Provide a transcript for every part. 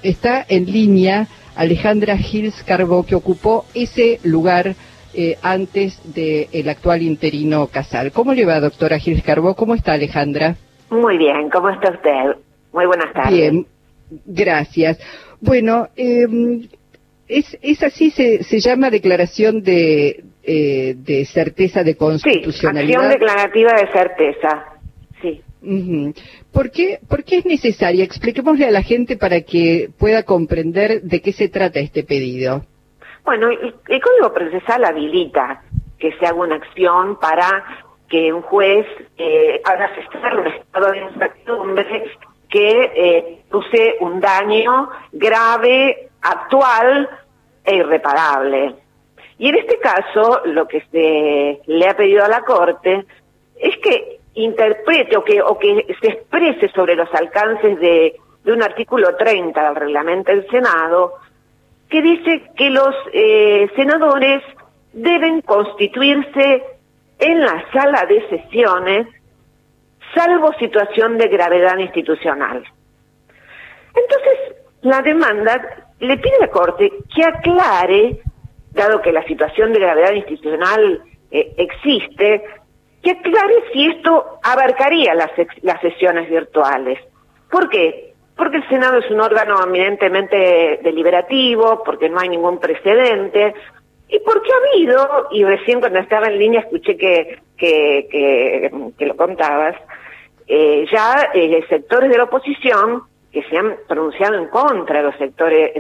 está en línea Alejandra Gils Carbó, que ocupó ese lugar antes del actual interino Casal. ¿Cómo le va, doctora Gils Carbó? ¿Cómo está, Alejandra? Muy bien, ¿cómo está usted? Muy buenas tardes. Bien, gracias. Bueno, es así, se llama declaración de certeza de constitucionalidad. Sí, acción declarativa de certeza, sí. ¿Por qué es necesaria? Expliquémosle a la gente para que pueda comprender de qué se trata este pedido. Bueno, el Código Procesal habilita que se haga una acción para que un juez haga cesar un estado de incertidumbre que cause un daño grave, actual e irreparable. Y en este caso, lo que se le ha pedido a la Corte es que interprete o que se exprese sobre los alcances de un artículo 30 del reglamento del Senado, que dice que los senadores deben constituirse en la sala de sesiones, salvo situación de gravedad institucional. Entonces, la demanda le pide a la Corte que aclare, dado que la situación de gravedad institucional existe, que aclare si esto abarcaría las sesiones virtuales. ¿Por qué? Porque el Senado es un órgano eminentemente deliberativo, porque no hay ningún precedente, y porque ha habido, y recién cuando estaba en línea escuché que lo contabas, ya sectores de la oposición que se han pronunciado en contra de los sectores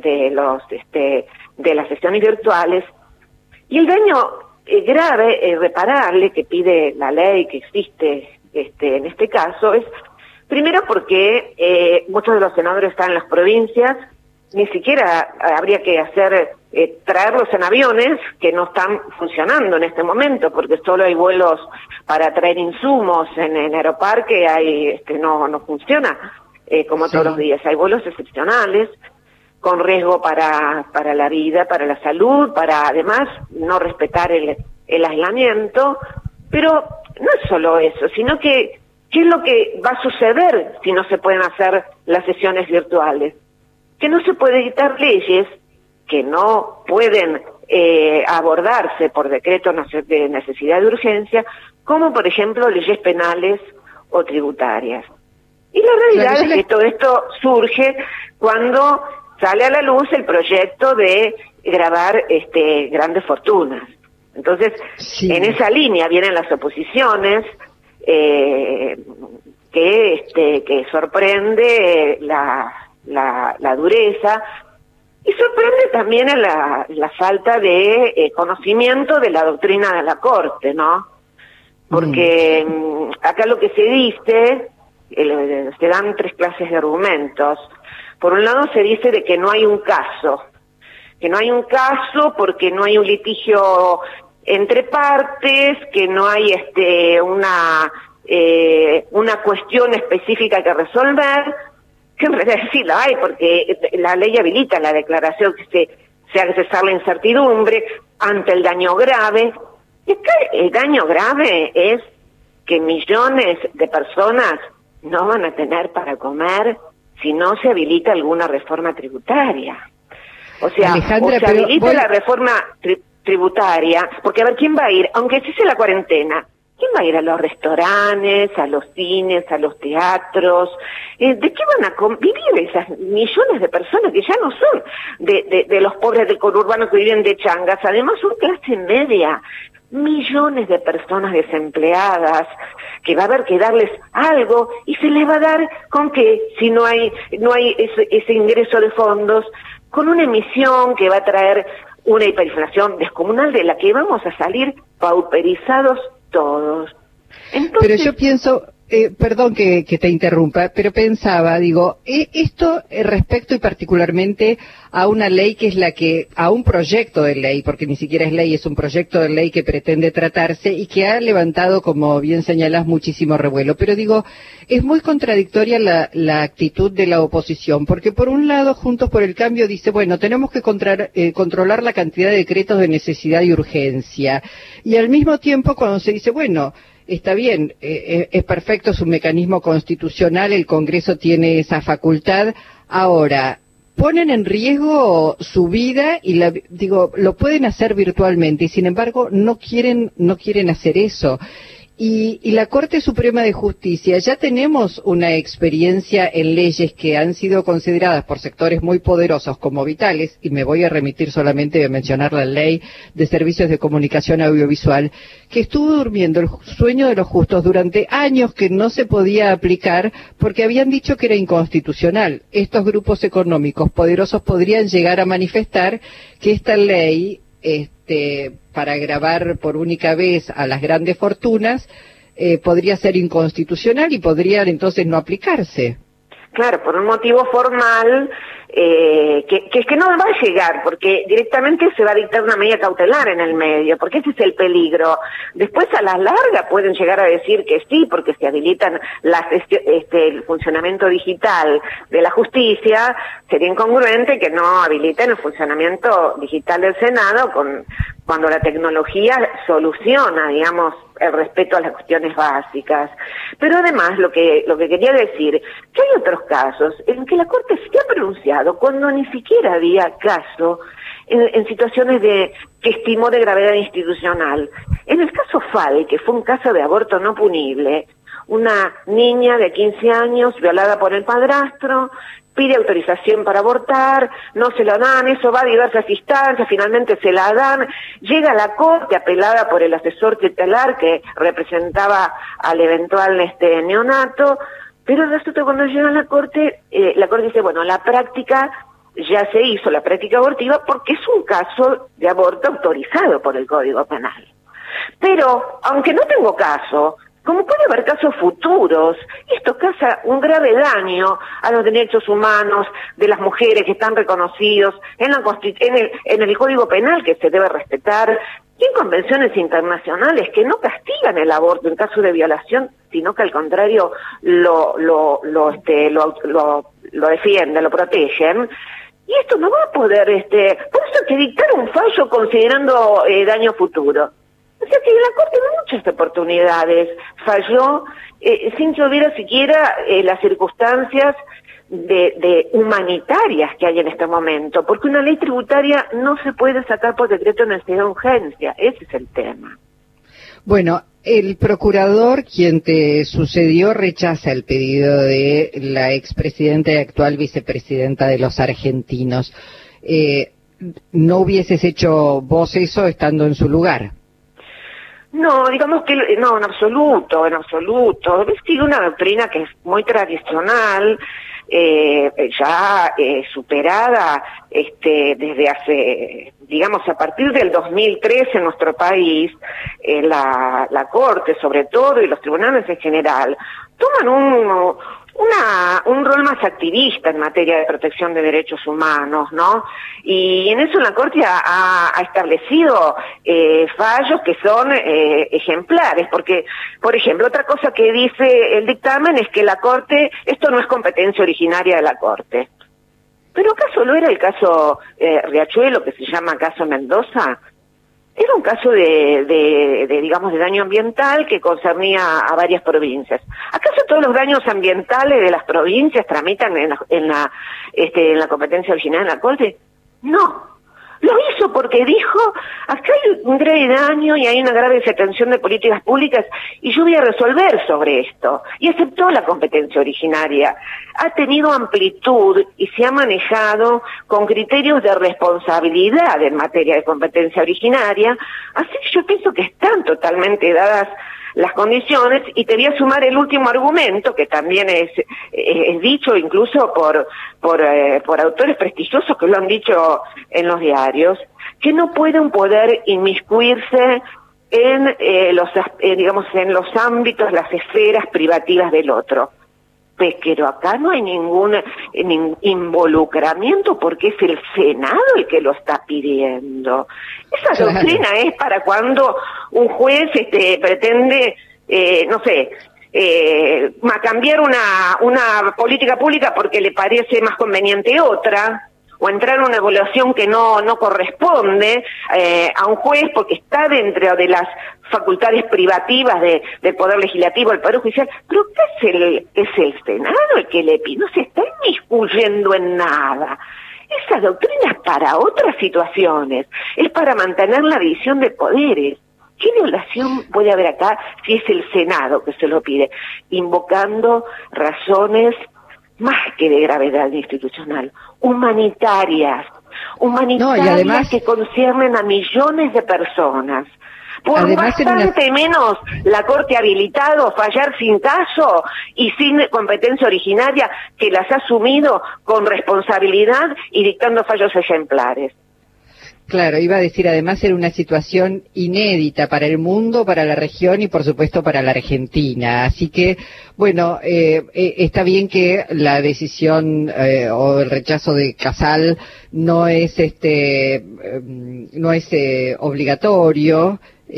de las sesiones virtuales, y el daño grave irreparable que pide la ley que existe en este caso es, primero porque muchos de los senadores están en las provincias, ni siquiera habría que traerlos en aviones que no están funcionando en este momento, porque solo hay vuelos para traer insumos en Aeroparque, no funciona como todos los días, hay vuelos excepcionales, con riesgo para la vida, para la salud, para además no respetar el aislamiento, pero no es solo eso, sino que ¿qué es lo que va a suceder si no se pueden hacer las sesiones virtuales? Que no se puede dictar leyes que no pueden abordarse por decreto de necesidad de urgencia, como por ejemplo leyes penales o tributarias. Y la realidad es que todo esto surge cuando sale a la luz el proyecto de grabar grandes fortunas. Entonces, en esa línea vienen las oposiciones, que sorprende la dureza, y sorprende también la falta de conocimiento de la doctrina de la Corte, ¿no? Porque acá lo que se dice, se dan tres clases de argumentos. Por un lado se dice de que no hay un caso porque no hay un litigio entre partes, que no hay una cuestión específica que resolver, que en realidad sí la hay, porque la ley habilita la declaración que se haga cesar la incertidumbre ante el daño grave. Y acá el daño grave es que millones de personas no van a tener para comer si no se habilita alguna reforma tributaria. O sea, Alejandra, o se habilita la reforma tributaria, porque a ver, ¿quién va a ir? Aunque cese la cuarentena, ¿quién va a ir a los restaurantes, a los cines, a los teatros? ¿De qué van a vivir esas millones de personas que ya no son de los pobres del conurbano que viven de changas? Además son clase media, millones de personas desempleadas, que va a haber que darles algo, y se les va a dar ¿con qué? Si no hay ese ingreso de fondos, con una emisión que va a traer una hiperinflación descomunal de la que vamos a salir pauperizados todos. Entonces, pero yo pienso, perdón que te interrumpa, pero pensaba, esto respecto y particularmente a una ley que es a un proyecto de ley, porque ni siquiera es ley, es un proyecto de ley que pretende tratarse y que ha levantado, como bien señalás, muchísimo revuelo. Pero es muy contradictoria la actitud de la oposición, porque por un lado, Juntos por el Cambio dice, bueno, tenemos que controlar la cantidad de decretos de necesidad y urgencia, y al mismo tiempo cuando se dice, bueno, está bien, es perfecto, es un mecanismo constitucional, el Congreso tiene esa facultad. Ahora, ponen en riesgo su vida y lo pueden hacer virtualmente y sin embargo no quieren hacer eso. Y la Corte Suprema de Justicia, ya tenemos una experiencia en leyes que han sido consideradas por sectores muy poderosos como vitales, y me voy a remitir solamente a mencionar la Ley de Servicios de Comunicación Audiovisual, que estuvo durmiendo el sueño de los justos durante años, que no se podía aplicar porque habían dicho que era inconstitucional. Estos grupos económicos poderosos podrían llegar a manifestar que esta ley para grabar por única vez a las grandes fortunas, podría ser inconstitucional y podrían entonces no aplicarse. Claro, por un motivo formal, que no va a llegar, porque directamente se va a dictar una medida cautelar en el medio, porque ese es el peligro. Después, a la larga, pueden llegar a decir que sí, porque se habilitan el funcionamiento digital de la justicia. Sería incongruente que no habiliten el funcionamiento digital del Senado cuando la tecnología soluciona, digamos, el respeto a las cuestiones básicas. Pero además, lo que quería decir, que hay otros casos en que la Corte se ha pronunciado cuando ni siquiera había caso en situaciones que estimó de gravedad institucional. En el caso Fal, que fue un caso de aborto no punible, una niña de 15 años violada por el padrastro, pide autorización para abortar, no se la dan, eso va a diversas instancias, finalmente se la dan, llega a la Corte apelada por el asesor tutelar que representaba al eventual neonato, pero resulta que cuando llega a la Corte dice, bueno, la práctica ya se hizo, la práctica abortiva, porque es un caso de aborto autorizado por el Código Penal. Pero, aunque no tengo caso, como puede haber casos futuros, esto causa un grave daño a los derechos humanos de las mujeres que están reconocidos en el Código Penal, que se debe respetar, y en convenciones internacionales que no castigan el aborto en caso de violación, sino que al contrario lo defienden, lo protegen. Y esto no va a poder, por eso hay que dictar un fallo considerando daño futuro. O sea que la Corte en muchas oportunidades falló sin que hubiera siquiera las circunstancias de humanitarias que hay en este momento, porque una ley tributaria no se puede sacar por decreto de necesidad de urgencia, ese es el tema. Bueno, el procurador, quien te sucedió, rechaza el pedido de la expresidenta y actual vicepresidenta de los argentinos. ¿No hubieses hecho vos eso estando en su lugar? No, digamos que no, en absoluto. Sigue una doctrina que es muy tradicional, ya superada desde hace, digamos, a partir del 2013 en nuestro país, la Corte sobre todo y los tribunales en general toman un rol más activista en materia de protección de derechos humanos, ¿no? Y en eso la Corte ha establecido fallos que son ejemplares, porque, por ejemplo, otra cosa que dice el dictamen es que la Corte, esto no es competencia originaria de la Corte. Pero ¿acaso lo era el caso Riachuelo, que se llama caso Mendoza? Era un caso digamos, de daño ambiental que concernía a varias provincias. ¿Acaso todos los daños ambientales de las provincias tramitan en la competencia original de la Corte? No. Lo hizo porque dijo, acá hay un grave daño y hay una grave desatención de políticas públicas y yo voy a resolver sobre esto. Y aceptó la competencia originaria. Ha tenido amplitud y se ha manejado con criterios de responsabilidad en materia de competencia originaria. Así que yo pienso que están totalmente dadas las condiciones, y te voy a sumar el último argumento, que también es dicho incluso por autores prestigiosos que lo han dicho en los diarios, que no puede un poder inmiscuirse en digamos, en los ámbitos, las esferas privativas del otro. Pero acá no hay ningún involucramiento porque es el Senado el que lo está pidiendo. Esa doctrina es para cuando un juez pretende, no sé, cambiar una política pública porque le parece más conveniente otra, o entrar en una evaluación que no corresponde a un juez porque está dentro de las facultades privativas del Poder Legislativo, del Poder Judicial. Pero ¿qué es el Senado el que le pide? No se está inmiscuyendo en nada. doctrina es para otras situaciones, es para mantener la división de poderes. ¿Qué violación puede haber acá si es el Senado que se lo pide? Invocando razones más que de gravedad institucional, humanitarias, No, y además, que conciernen a millones de personas. Por además bastante menos la Corte ha habilitado fallar sin caso y sin competencia originaria, que las ha asumido con responsabilidad y dictando fallos ejemplares. claro, iba a decir, además era una situación inédita para el mundo, para la región y por supuesto para la Argentina. Así que, bueno, está bien que la decisión o el rechazo de Casal no es obligatorio,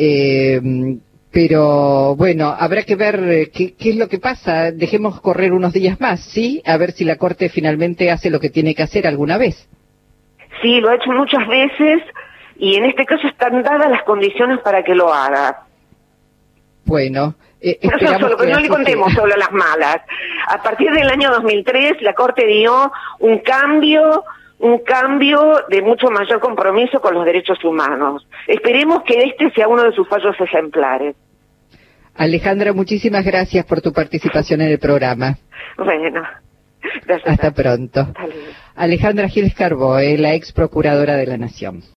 pero bueno, habrá que ver qué es lo que pasa. Dejemos correr unos días más, ¿sí? A ver si la Corte finalmente hace lo que tiene que hacer alguna vez. Sí, lo ha hecho muchas veces y en este caso están dadas las condiciones para que lo haga. Bueno, No son solo, pero no le contemos solo las malas. A partir del año 2003 la Corte dio un cambio de mucho mayor compromiso con los derechos humanos. Esperemos que este sea uno de sus fallos ejemplares. Alejandra, muchísimas gracias por tu participación en el programa. Bueno, gracias. Hasta pronto. Hasta luego. Alejandra Giles Carbó, la ex procuradora de la Nación.